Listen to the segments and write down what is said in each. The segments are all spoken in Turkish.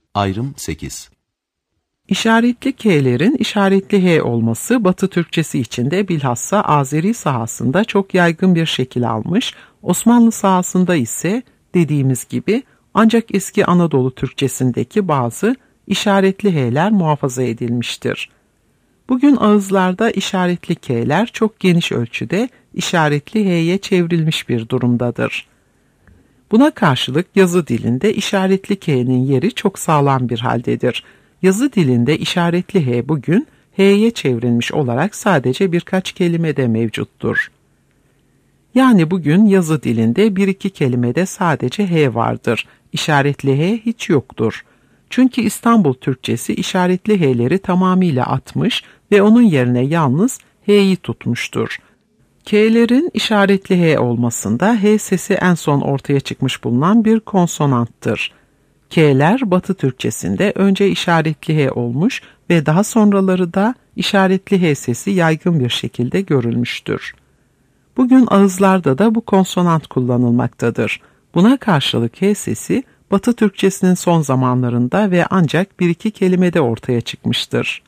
Ayrım 8. İşaretli K'lerin işaretli H olması Batı Türkçesi içinde bilhassa Azeri sahasında çok yaygın bir şekil almış, Osmanlı sahasında ise dediğimiz gibi ancak eski Anadolu Türkçesindeki bazı işaretli H'ler muhafaza edilmiştir. Bugün ağızlarda işaretli K'ler çok geniş ölçüde işaretli H'ye çevrilmiş bir durumdadır. Buna karşılık yazı dilinde işaretli K'nin yeri çok sağlam bir haldedir. Yazı dilinde işaretli H bugün H'ye çevrilmiş olarak sadece birkaç kelimede mevcuttur. Yani bugün yazı dilinde bir iki kelimede sadece H vardır. İşaretli H hiç yoktur. Çünkü İstanbul Türkçesi işaretli H'leri tamamıyla atmış ve onun yerine yalnız H'yi tutmuştur. K'lerin işaretli H olmasında H sesi en son ortaya çıkmış bulunan bir konsonanttır. K'ler Batı Türkçesinde önce işaretli H olmuş ve daha sonraları da işaretli H sesi yaygın bir şekilde görülmüştür. Bugün ağızlarda da bu konsonant kullanılmaktadır. Buna karşılık H sesi Batı Türkçesinin son zamanlarında ve ancak bir iki kelimede ortaya çıkmıştır.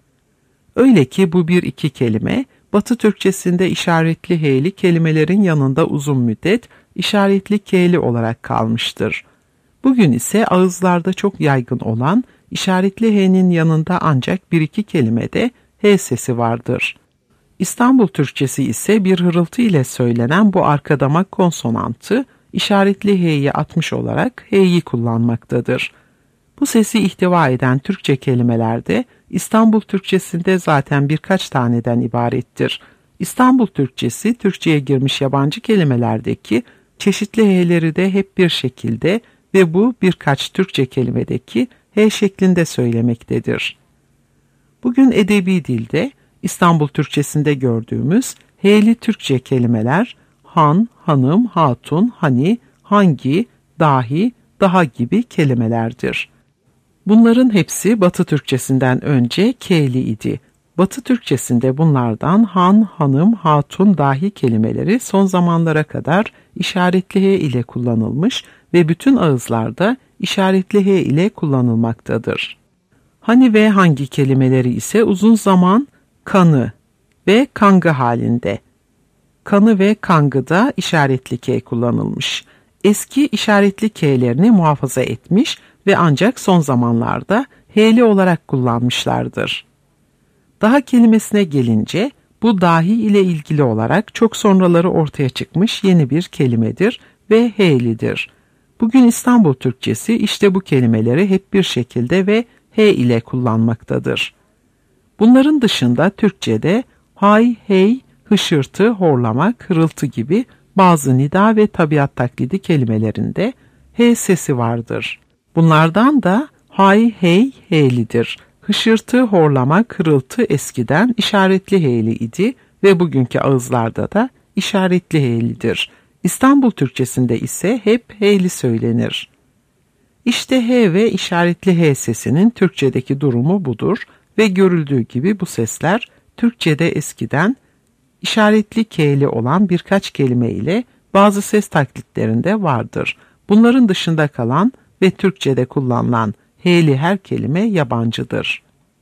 Öyle ki bu bir iki kelime Batı Türkçesinde işaretli H'li kelimelerin yanında uzun müddet işaretli K'li olarak kalmıştır. Bugün ise ağızlarda çok yaygın olan işaretli H'nin yanında ancak bir iki kelimede H sesi vardır. İstanbul Türkçesi ise bir hırıltı ile söylenen bu arka damak konsonantı işaretli H'yi atmış olarak H'yi kullanmaktadır. Bu sesi ihtiva eden Türkçe kelimelerde İstanbul Türkçesinde zaten birkaç taneden ibarettir. İstanbul Türkçesi, Türkçe'ye girmiş yabancı kelimelerdeki çeşitli H'leri de hep bir şekilde ve bu birkaç Türkçe kelimedeki H şeklinde söylemektedir. Bugün edebi dilde İstanbul Türkçesinde gördüğümüz H'li Türkçe kelimeler han, hanım, hatun, hani, hangi, dahi, daha gibi kelimelerdir. Bunların hepsi Batı Türkçesinden önce K'li idi. Batı Türkçesinde bunlardan han, hanım, hatun, dahi kelimeleri son zamanlara kadar işaretli H ile kullanılmış ve bütün ağızlarda işaretli H ile kullanılmaktadır. Hani ve hangi kelimeleri ise uzun zaman kanı ve kangı halinde. Kanı ve kangıda işaretli K kullanılmış. Eski işaretli K'lerini muhafaza etmiş ve ancak son zamanlarda H'li olarak kullanmışlardır. Daha kelimesine gelince bu dahi ile ilgili olarak çok sonraları ortaya çıkmış yeni bir kelimedir ve H'lidir. Bugün İstanbul Türkçesi işte bu kelimeleri hep bir şekilde ve H ile kullanmaktadır. Bunların dışında Türkçe'de hay, hey, hışırtı, horlamak, hırıltı gibi bazı nida ve tabiat taklidi kelimelerinde H sesi vardır. Bunlardan da hay, hey, heylidir. Hışırtı, horlamak, hırıltı eskiden işaretli heyli idi ve bugünkü ağızlarda da işaretli heylidir. İstanbul Türkçesinde ise hep heyli söylenir. İşte H ve işaretli H sesinin Türkçedeki durumu budur ve görüldüğü gibi bu sesler Türkçede eskiden işaretli K'li olan birkaç kelime ile bazı ses taklitlerinde vardır. Bunların dışında kalan ve Türkçede kullanılan H'li her kelime yabancıdır.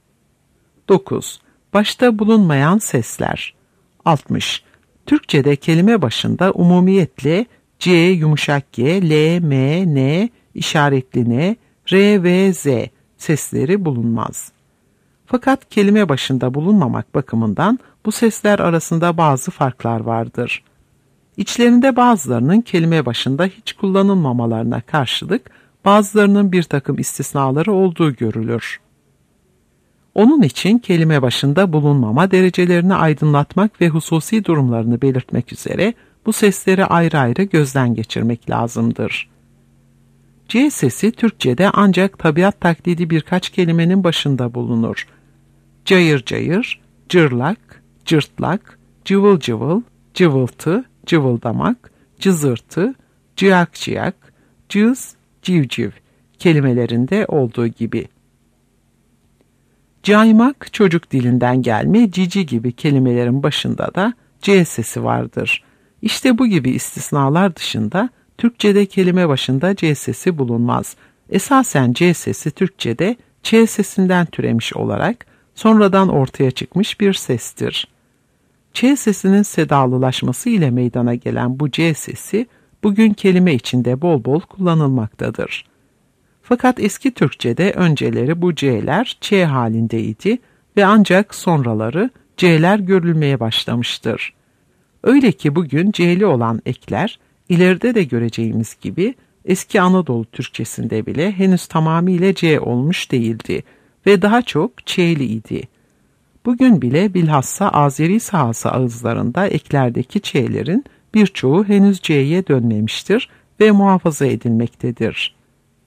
9. Başta bulunmayan sesler. 60. Türkçede kelime başında umumiyetle C, yumuşak G, L, M, N, işaretli N, R ve Z sesleri bulunmaz. Fakat kelime başında bulunmamak bakımından bu sesler arasında bazı farklar vardır. İçlerinde bazılarının kelime başında hiç kullanılmamalarına karşılık bazılarının bir takım istisnaları olduğu görülür. Onun için kelime başında bulunmama derecelerini aydınlatmak ve hususi durumlarını belirtmek üzere bu sesleri ayrı ayrı gözden geçirmek lazımdır. C sesi Türkçe'de ancak tabiat taklidi birkaç kelimenin başında bulunur. Cayır cayır, cırlak, cırtlak, cıvıl cıvıl, cıvıltı, cıvıldamak, cızırtı, ciyak ciyak, cız, civciv kelimelerinde olduğu gibi. Caymak çocuk dilinden gelme cici gibi kelimelerin başında da C sesi vardır. İşte bu gibi istisnalar dışında Türkçe'de kelime başında C sesi bulunmaz. Esasen C sesi Türkçe'de Ç sesinden türemiş olarak sonradan ortaya çıkmış bir sestir. Ç sesinin sedalılaşması ile meydana gelen bu C sesi bugün kelime içinde bol bol kullanılmaktadır. Fakat eski Türkçe'de önceleri bu C'ler Ç halindeydi ve ancak sonraları C'ler görülmeye başlamıştır. Öyle ki bugün C'li olan ekler ileride de göreceğimiz gibi eski Anadolu Türkçesinde bile henüz tamamıyla C olmuş değildi ve daha çok Ç'li idi. Bugün bile bilhassa Azeri sahası ağızlarında eklerdeki Ç'lerin birçoğu henüz C'ye dönmemiştir ve muhafaza edilmektedir.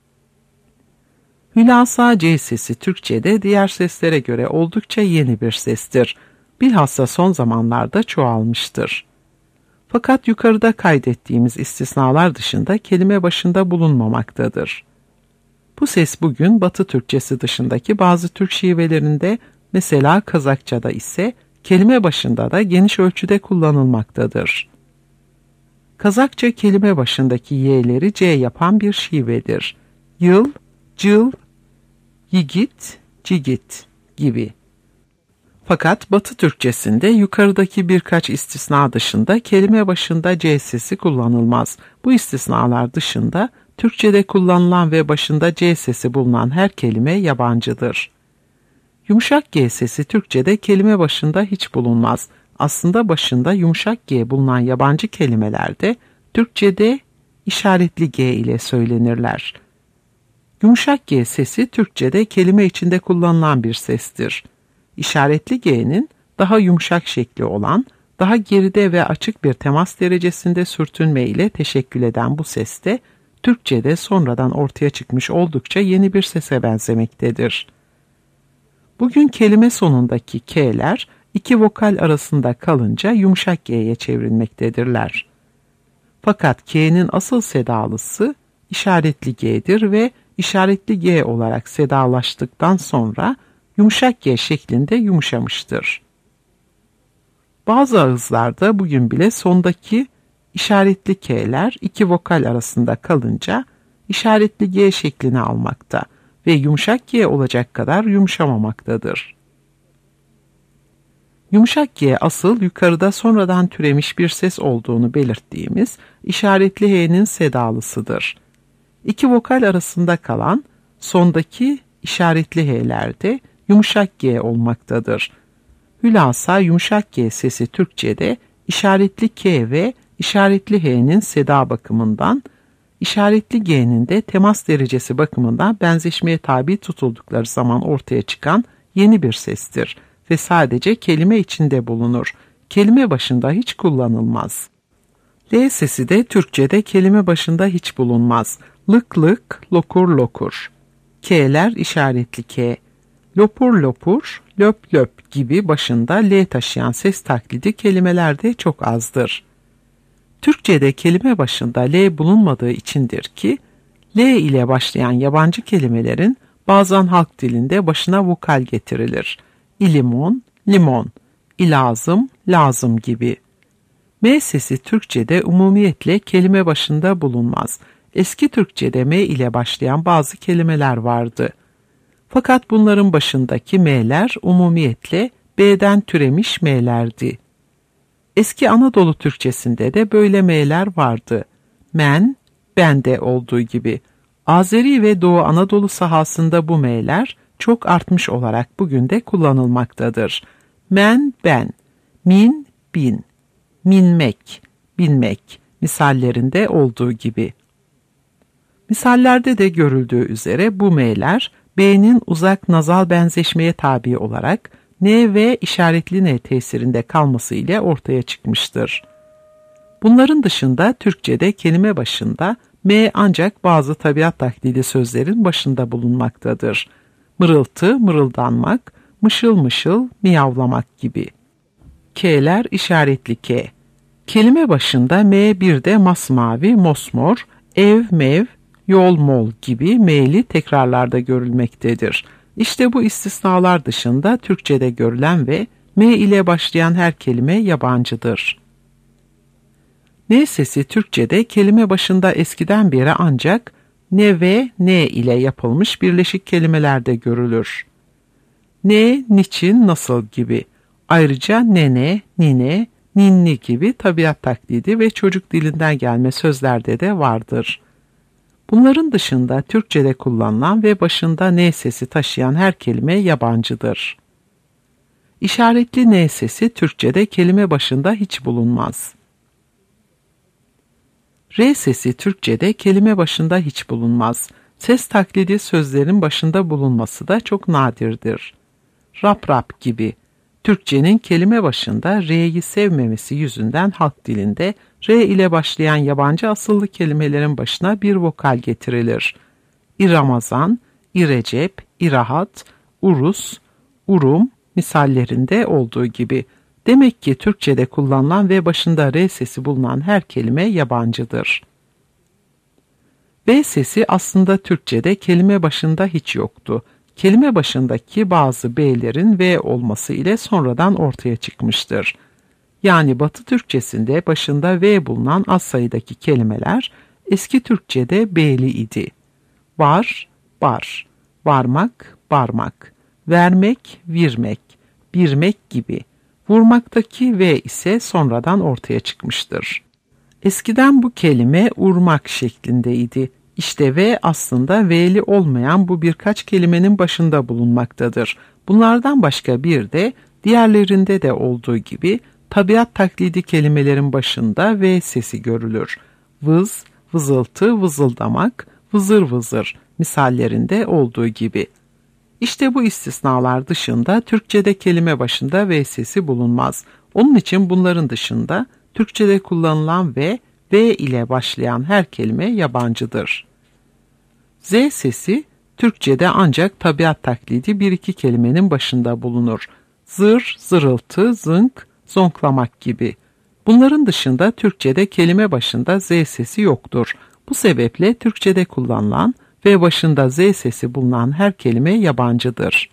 Hülasa C sesi Türkçe'de diğer seslere göre oldukça yeni bir sestir. Bilhassa son zamanlarda çoğalmıştır. Fakat yukarıda kaydettiğimiz istisnalar dışında kelime başında bulunmamaktadır. Bu ses bugün Batı Türkçesi dışındaki bazı Türk şivelerinde, mesela Kazakça'da ise kelime başında da geniş ölçüde kullanılmaktadır. Kazakça kelime başındaki y'leri C yapan bir şivedir. Yıl, cıl, yigit, cigit gibi. Fakat Batı Türkçesinde yukarıdaki birkaç istisna dışında kelime başında C sesi kullanılmaz. Bu istisnalar dışında Türkçe'de kullanılan ve başında C sesi bulunan her kelime yabancıdır. Yumuşak G sesi Türkçe'de kelime başında hiç bulunmaz. Aslında başında yumuşak G bulunan yabancı kelimelerde Türkçe'de işaretli G ile söylenirler. Yumuşak G sesi Türkçe'de kelime içinde kullanılan bir sestir. İşaretli G'nin daha yumuşak şekli olan, daha geride ve açık bir temas derecesinde sürtünme ile teşekkül eden bu ses de Türkçe'de sonradan ortaya çıkmış oldukça yeni bir sese benzemektedir. Bugün kelime sonundaki K'ler iki vokal arasında kalınca yumuşak G'ye çevrilmektedirler. Fakat K'nin asıl sedalısı işaretli G'dir ve işaretli G olarak sedalaştıktan sonra yumuşak G şeklinde yumuşamıştır. Bazı ağızlarda bugün bile sondaki işaretli K'ler iki vokal arasında kalınca işaretli G şeklini almakta ve yumuşak G olacak kadar yumuşamamaktadır. Yumuşak G asıl yukarıda sonradan türemiş bir ses olduğunu belirttiğimiz işaretli H'nin sedalısıdır. İki vokal arasında kalan sondaki işaretli H'lerde yumuşak G olmaktadır. Hülasa yumuşak G sesi Türkçe'de işaretli K ve işaretli H'nin seda bakımından, işaretli G'nin de temas derecesi bakımından benzeşmeye tabi tutuldukları zaman ortaya çıkan yeni bir sestir ve sadece kelime içinde bulunur. Kelime başında hiç kullanılmaz. L sesi de Türkçe'de kelime başında hiç bulunmaz. Lık lık, lokur lokur. K'ler işaretli K. Lopur lopur, löp löp gibi başında L taşıyan ses taklidi kelimelerde çok azdır. Türkçe'de kelime başında L bulunmadığı içindir ki, L ile başlayan yabancı kelimelerin bazen halk dilinde başına vokal getirilir. İlimon, limon, ilazım, lazım gibi. M sesi Türkçe'de umumiyetle kelime başında bulunmaz. Eski Türkçe'de M ile başlayan bazı kelimeler vardı. Fakat bunların başındaki M'ler umumiyetle B'den türemiş M'lerdi. Eski Anadolu Türkçesinde de böyle M'ler vardı. Men, bende olduğu gibi. Azeri ve Doğu Anadolu sahasında bu M'ler çok artmış olarak bugün de kullanılmaktadır. Men, ben, min, bin, minmek, binmek misallerinde olduğu gibi. Misallerde de görüldüğü üzere bu M'ler B'nin uzak nazal benzeşmeye tabi olarak N ve işaretli N tesirinde kalması ile ortaya çıkmıştır. Bunların dışında Türkçe'de kelime başında M ancak bazı tabiat taklidi sözlerin başında bulunmaktadır. Mırıltı, mırıldanmak, mışıl mışıl, miyavlamak gibi. K'ler işaretli K. Kelime başında M bir de masmavi, mosmor, ev, mev, yol, mol gibi M'li tekrarlarda görülmektedir. İşte bu istisnalar dışında Türkçe'de görülen ve M ile başlayan her kelime yabancıdır. N sesi Türkçe'de kelime başında eskiden beri ancak ne ve ne ile yapılmış birleşik kelimelerde görülür. Ne, niçin, nasıl gibi. Ayrıca nene, nine, ninni gibi tabiat taklidi ve çocuk dilinden gelme sözlerde de vardır. Bunların dışında Türkçe'de kullanılan ve başında ne sesi taşıyan her kelime yabancıdır. İşaretli ne sesi Türkçe'de kelime başında hiç bulunmaz. R sesi Türkçe'de kelime başında hiç bulunmaz. Ses taklidi sözlerin başında bulunması da çok nadirdir. Rap rap gibi. Türkçenin kelime başında R'yi sevmemesi yüzünden halk dilinde R ile başlayan yabancı asıllı kelimelerin başına bir vokal getirilir. İramazan, İrecep, İrahat, Urus, Urum misallerinde olduğu gibi. Demek ki Türkçe'de kullanılan ve başında R sesi bulunan her kelime yabancıdır. B sesi aslında Türkçe'de kelime başında hiç yoktu. Kelime başındaki bazı B'lerin V olması ile sonradan ortaya çıkmıştır. Yani Batı Türkçesinde başında V bulunan az sayıdaki kelimeler eski Türkçe'de B'li idi. Var, bar, varmak, barmak, vermek, virmek, birmek gibi. Vurmaktaki V ise sonradan ortaya çıkmıştır. Eskiden bu kelime urmak şeklindeydi. İşte V aslında V'li olmayan bu birkaç kelimenin başında bulunmaktadır. Bunlardan başka bir de diğerlerinde de olduğu gibi tabiat taklidi kelimelerin başında V sesi görülür. Vız, vızıltı, vızıldamak, vızır vızır misallerinde olduğu gibi. İşte bu istisnalar dışında Türkçe'de kelime başında V sesi bulunmaz. Onun için bunların dışında Türkçe'de kullanılan V ile başlayan her kelime yabancıdır. Z sesi Türkçe'de ancak tabiat taklidi bir iki kelimenin başında bulunur. Zır, zırıltı, zınk, zonklamak gibi. Bunların dışında Türkçe'de kelime başında Z sesi yoktur. Bu sebeple Türkçe'de kullanılan ve başında Z sesi bulunan her kelime yabancıdır.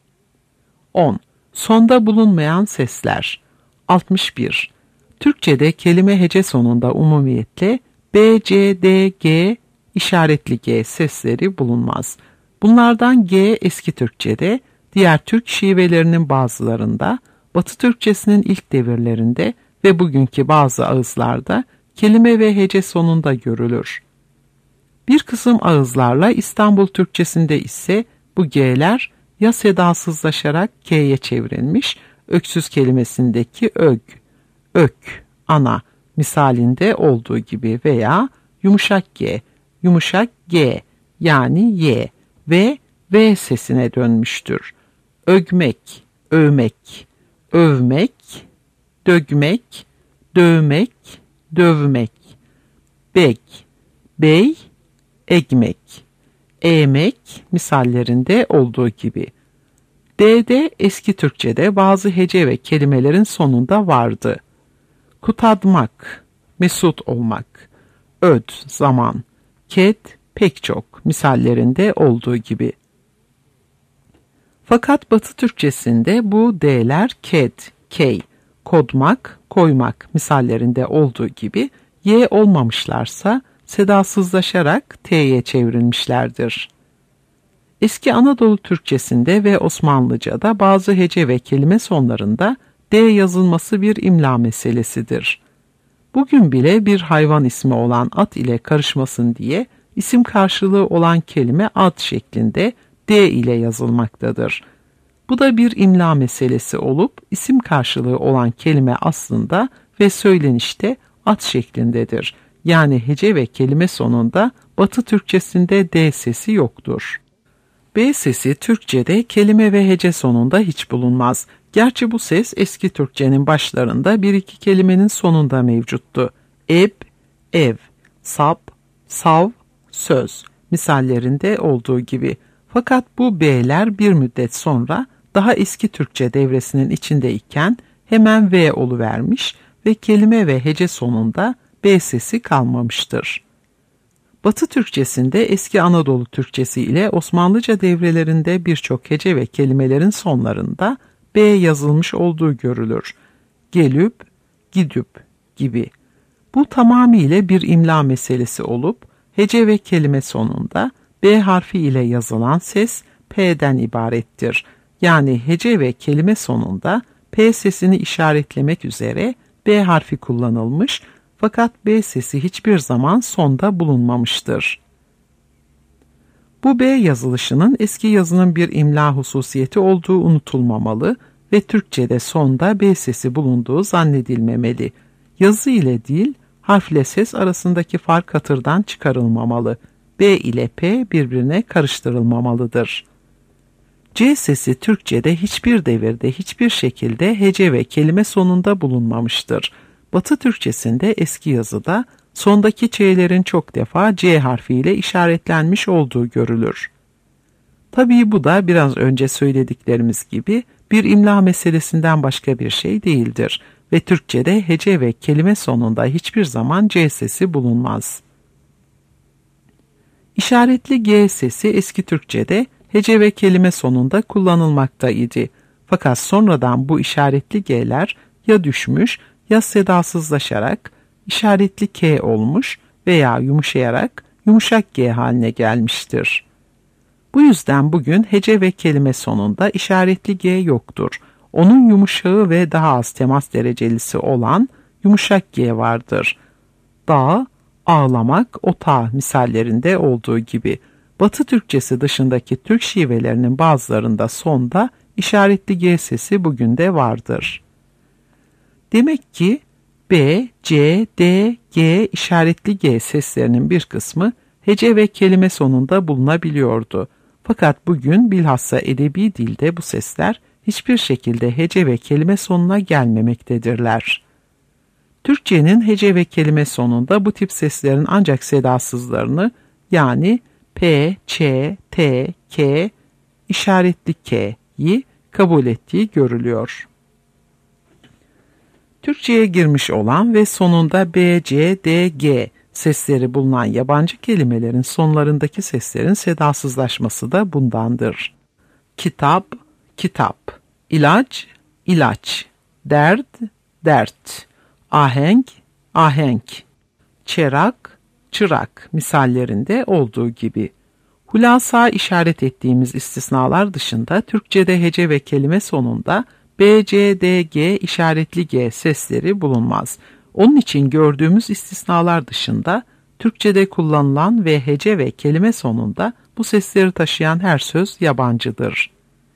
10. Sonda bulunmayan sesler. 61. Türkçe'de kelime hece sonunda umumiyetle B, C, D, G, işaretli G sesleri bulunmaz. Bunlardan G eski Türkçe'de, diğer Türk şivelerinin bazılarında, Batı Türkçesinin ilk devirlerinde ve bugünkü bazı ağızlarda kelime ve hece sonunda görülür. Bir kısım ağızlarla İstanbul Türkçesinde ise bu G'ler ya sedasızlaşarak K'ye çevrilmiş, öksüz kelimesindeki ög, ök, ana misalinde olduğu gibi veya yumuşak G, yumuşak G yani Y ve V sesine dönmüştür. Ögmek, övmek, övmek, dögmek, dövmek, dövmek, bek, bey, egmek, eğmek misallerinde olduğu gibi. D'de eski Türkçe'de bazı hece ve kelimelerin sonunda vardı. Kutadmak, mesut olmak, öd, zaman, ket, pek çok misallerinde olduğu gibi. Fakat Batı Türkçesinde bu D'ler ked, key, kodmak, koymak misallerinde olduğu gibi Y olmamışlarsa sedasızlaşarak T'ye çevrilmişlerdir. Eski Anadolu Türkçesinde ve Osmanlıca'da bazı hece ve kelime sonlarında D yazılması bir imla meselesidir. Bugün bile bir hayvan ismi olan at ile karışmasın diye isim karşılığı olan kelime ad şeklinde D ile yazılmaktadır. Bu da bir imla meselesi olup isim karşılığı olan kelime aslında ve söylenişte at şeklindedir. Yani hece ve kelime sonunda Batı Türkçesinde D sesi yoktur. B sesi Türkçe'de kelime ve hece sonunda hiç bulunmaz. Gerçi bu ses eski Türkçenin başlarında bir iki kelimenin sonunda mevcuttu. Eb, ev, sap, sav, söz misallerinde olduğu gibi. Fakat bu B'ler bir müddet sonra daha eski Türkçe devresinin içindeyken hemen V oluvermiş ve kelime ve hece sonunda B sesi kalmamıştır. Batı Türkçesinde eski Anadolu Türkçesi ile Osmanlıca devrelerinde birçok hece ve kelimelerin sonlarında B yazılmış olduğu görülür. Gelüp, gidüp gibi. Bu tamamıyla bir imla meselesi olup hece ve kelime sonunda B harfi ile yazılan ses P'den ibarettir. Yani hece ve kelime sonunda P sesini işaretlemek üzere B harfi kullanılmış fakat B sesi hiçbir zaman sonda bulunmamıştır. Bu B yazılışının eski yazının bir imla hususiyeti olduğu unutulmamalı ve Türkçe'de sonda B sesi bulunduğu zannedilmemeli. Yazı ile dil, harfle ses arasındaki fark hatırdan çıkarılmamalı. B ile P birbirine karıştırılmamalıdır. C sesi Türkçe'de hiçbir devirde hiçbir şekilde hece ve kelime sonunda bulunmamıştır. Batı Türkçesinde eski yazıda sondaki Ç'lerin çok defa C harfiyle işaretlenmiş olduğu görülür. Tabii bu da biraz önce söylediklerimiz gibi bir imla meselesinden başka bir şey değildir ve Türkçe'de hece ve kelime sonunda hiçbir zaman C sesi bulunmaz. İşaretli G sesi eski Türkçe'de hece ve kelime sonunda kullanılmaktaydı. Fakat sonradan bu işaretli G'ler ya düşmüş ya sedasızlaşarak işaretli K olmuş veya yumuşayarak yumuşak G haline gelmiştir. Bu yüzden bugün hece ve kelime sonunda işaretli G yoktur. Onun yumuşağı ve daha az temas derecelisi olan yumuşak G vardır. Dağ, ağlamak, ota misallerinde olduğu gibi Batı Türkçesi dışındaki Türk şivelerinin bazılarında sonda işaretli G sesi bugün de vardır. Demek ki B, C, D, G işaretli G seslerinin bir kısmı hece ve kelime sonunda bulunabiliyordu. Fakat bugün bilhassa edebi dilde bu sesler hiçbir şekilde hece ve kelime sonuna gelmemektedirler. Türkçenin hece ve kelime sonunda bu tip seslerin ancak sedasızlarını yani P, Ç, T, K, işaretli K'yi kabul ettiği görülüyor. Türkçe'ye girmiş olan ve sonunda B, C, D, G sesleri bulunan yabancı kelimelerin sonlarındaki seslerin sedasızlaşması da bundandır. Kitap, kitap, ilaç, ilaç, dert, dert, ahenk, ahenk, çırak, çırak misallerinde olduğu gibi. Hulasa işaret ettiğimiz istisnalar dışında Türkçe'de hece ve kelime sonunda B, C, D, G işaretli G sesleri bulunmaz. Onun için gördüğümüz istisnalar dışında Türkçe'de kullanılan ve hece ve kelime sonunda bu sesleri taşıyan her söz yabancıdır.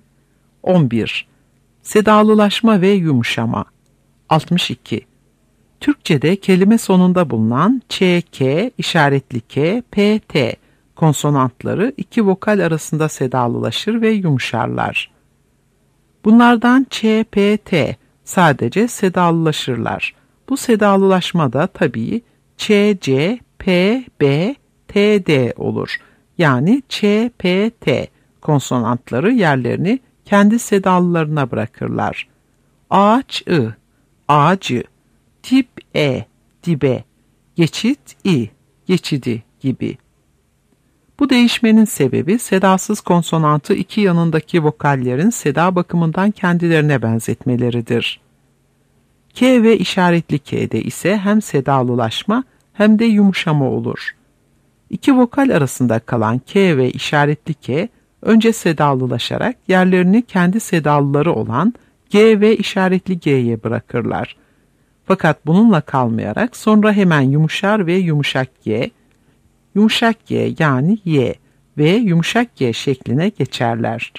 11. Sedalılaşma ve yumuşama. 62. Türkçe'de kelime sonunda bulunan Ç, K, işaretli K, P, T konsonantları iki vokal arasında sedalılaşır ve yumuşarlar. Bunlardan Ç, P, T sadece sedalılaşırlar. Bu sedalılaşma da tabii Ç, C, P, B, T, D olur. Yani Ç, P, T konsonantları yerlerini kendi sedalılarına bırakırlar. Ağaç, I, ağacı, tip, E, dibe, geçit, I, geçidi gibi. Bu değişmenin sebebi sedasız konsonantı iki yanındaki vokallerin seda bakımından kendilerine benzetmeleridir. K ve işaretli K'de ise hem sedalılaşma hem de yumuşama olur. İki vokal arasında kalan K ve işaretli K önce sedalılaşarak yerlerini kendi sedalıları olan G ve işaretli G'ye bırakırlar. Fakat bununla kalmayarak sonra hemen yumuşar ve yumuşak G, yumuşak G yani Y ve yumuşak G şekline geçerler.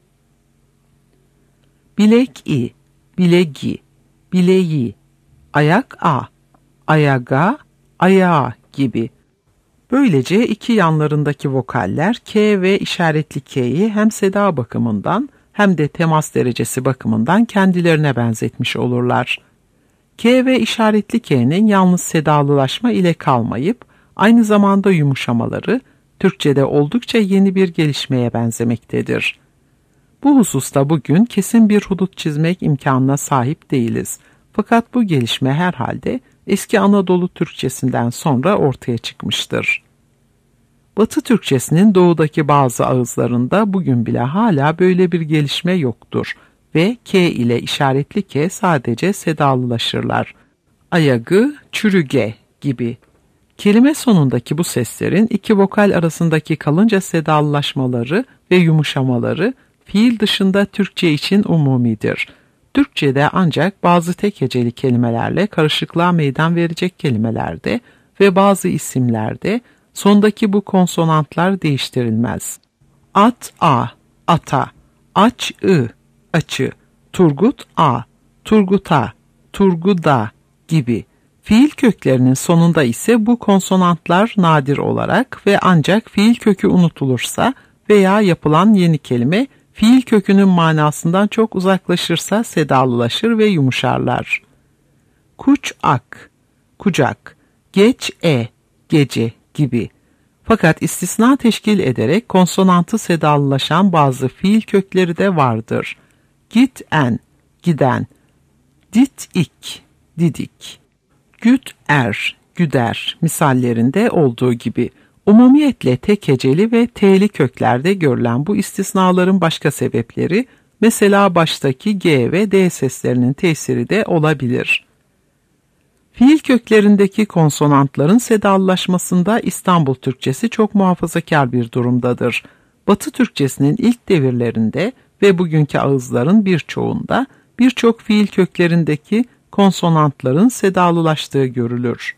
Bilek I, bilegi, bileği, ayak A, ayaga, ayağı gibi. Böylece iki yanlarındaki vokaller K ve işaretli K'yi hem seda bakımından hem de temas derecesi bakımından kendilerine benzetmiş olurlar. K ve işaretli K'nin yalnız sedalılaşma ile kalmayıp aynı zamanda yumuşamaları Türkçe'de oldukça yeni bir gelişmeye benzemektedir. Bu hususta bugün kesin bir hudut çizmek imkanına sahip değiliz. Fakat bu gelişme herhalde eski Anadolu Türkçesinden sonra ortaya çıkmıştır. Batı Türkçesinin doğudaki bazı ağızlarında bugün bile hala böyle bir gelişme yoktur ve K ile işaretli K sadece sedalılaşırlar. Ayagı, çürüge gibi. Kelime sonundaki bu seslerin iki vokal arasındaki kalınca sedalılaşmaları ve yumuşamaları fiil dışında Türkçe için umumidir. Türkçe'de ancak bazı tek heceli kelimelerle karışıklığa meydan verecek kelimelerde ve bazı isimlerde sondaki bu konsonantlar değiştirilmez. At a, ata, aç ı, açı, Turgut a, Turguta, Turguda gibi. Fiil köklerinin sonunda ise bu konsonantlar nadir olarak ve ancak fiil kökü unutulursa veya yapılan yeni kelime fiil kökünün manasından çok uzaklaşırsa sedalılaşır ve yumuşarlar. Kuç ak, kucak, geç gece gibi. Fakat istisna teşkil ederek konsonantı sedalılaşan bazı fiil kökleri de vardır. Git giden, dit didik, güt güder misallerinde olduğu gibi. Umumiyetle tek heceli ve t'li köklerde görülen bu istisnaların başka sebepleri, mesela baştaki G ve D seslerinin tesiri de olabilir. Fiil köklerindeki konsonantların sedalılaşmasında İstanbul Türkçesi çok muhafazakar bir durumdadır. Batı Türkçesinin ilk devirlerinde ve bugünkü ağızların birçoğunda birçok fiil köklerindeki konsonantların sedalılaştığı görülür.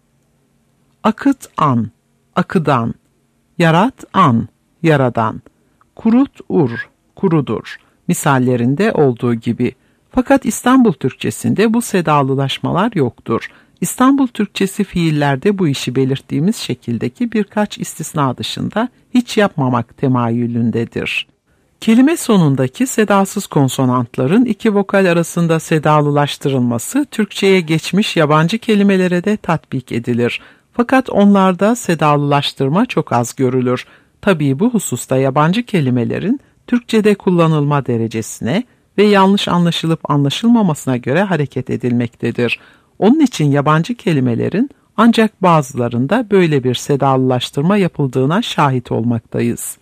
Akıt akıdan, yarat yaradan, kurut kurudur misallerinde olduğu gibi. Fakat İstanbul Türkçesinde bu sedalılaşmalar yoktur. İstanbul Türkçesi fiillerde bu işi belirttiğimiz şekildeki birkaç istisna dışında hiç yapmamak temayülündedir. Kelime sonundaki sedasız konsonantların iki vokal arasında sedalılaştırılması Türkçe'ye geçmiş yabancı kelimelere de tatbik edilir. Fakat onlarda sedalılaştırma çok az görülür. Tabii bu hususta yabancı kelimelerin Türkçe'de kullanılma derecesine ve yanlış anlaşılıp anlaşılmamasına göre hareket edilmektedir. Onun için yabancı kelimelerin ancak bazılarında böyle bir sedalılaştırma yapıldığına şahit olmaktayız.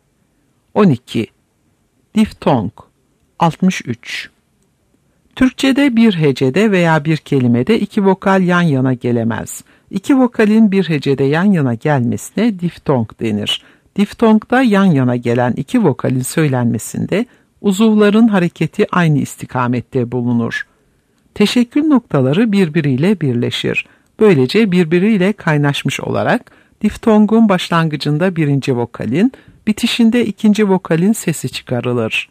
12. Diftong 63. Türkçe'de bir hecede veya bir kelimede iki vokal yan yana gelemez. İki vokalin bir hecede yan yana gelmesine diftong denir. Diftongda yan yana gelen iki vokalin söylenmesinde uzuvların hareketi aynı istikamette bulunur. Teşekkül noktaları birbiriyle birleşir. Böylece birbiriyle kaynaşmış olarak diftongun başlangıcında birinci vokalin, bitişinde ikinci vokalin sesi çıkarılır.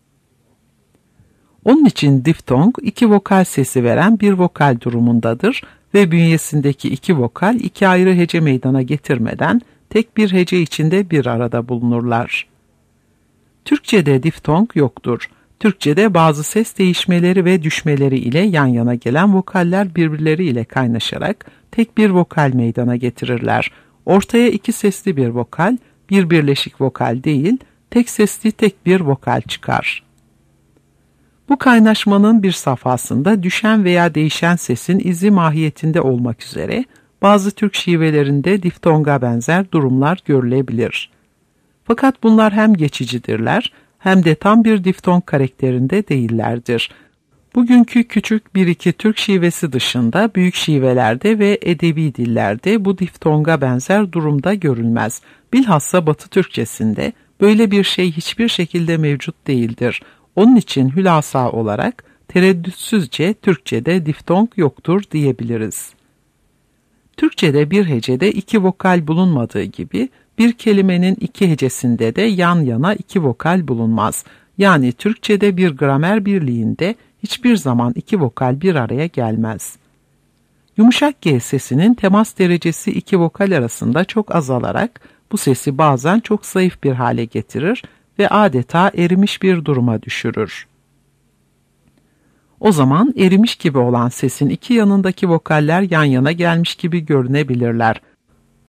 Onun için diftong iki vokal sesi veren bir vokal durumundadır ve bünyesindeki iki vokal iki ayrı hece meydana getirmeden tek bir hece içinde bir arada bulunurlar. Türkçe'de diftong yoktur. Türkçe'de bazı ses değişmeleri ve düşmeleri ile yan yana gelen vokaller birbirleriyle kaynaşarak tek bir vokal meydana getirirler. Ortaya iki sesli bir vokal, bir birleşik vokal değil, tek sesli tek bir vokal çıkar. Bu kaynaşmanın bir safhasında düşen veya değişen sesin izi mahiyetinde olmak üzere bazı Türk şivelerinde diftonga benzer durumlar görülebilir. Fakat bunlar hem geçicidirler hem de tam bir diftong karakterinde değillerdir. Bugünkü küçük bir iki Türk şivesi dışında büyük şivelerde ve edebi dillerde bu diftonga benzer durumda görülmez. Bilhassa Batı Türkçesinde böyle bir şey hiçbir şekilde mevcut değildir. Onun için hülasa olarak tereddütsüzce Türkçe'de diftong yoktur diyebiliriz. Türkçe'de bir hecede iki vokal bulunmadığı gibi bir kelimenin iki hecesinde de yan yana iki vokal bulunmaz. Yani Türkçe'de bir gramer birliğinde hiçbir zaman iki vokal bir araya gelmez. Yumuşak G sesinin temas derecesi iki vokal arasında çok azalarak bu sesi bazen çok zayıf bir hale getirir ve adeta erimiş bir duruma düşürür. O zaman erimiş gibi olan sesin iki yanındaki vokaller yan yana gelmiş gibi görünebilirler.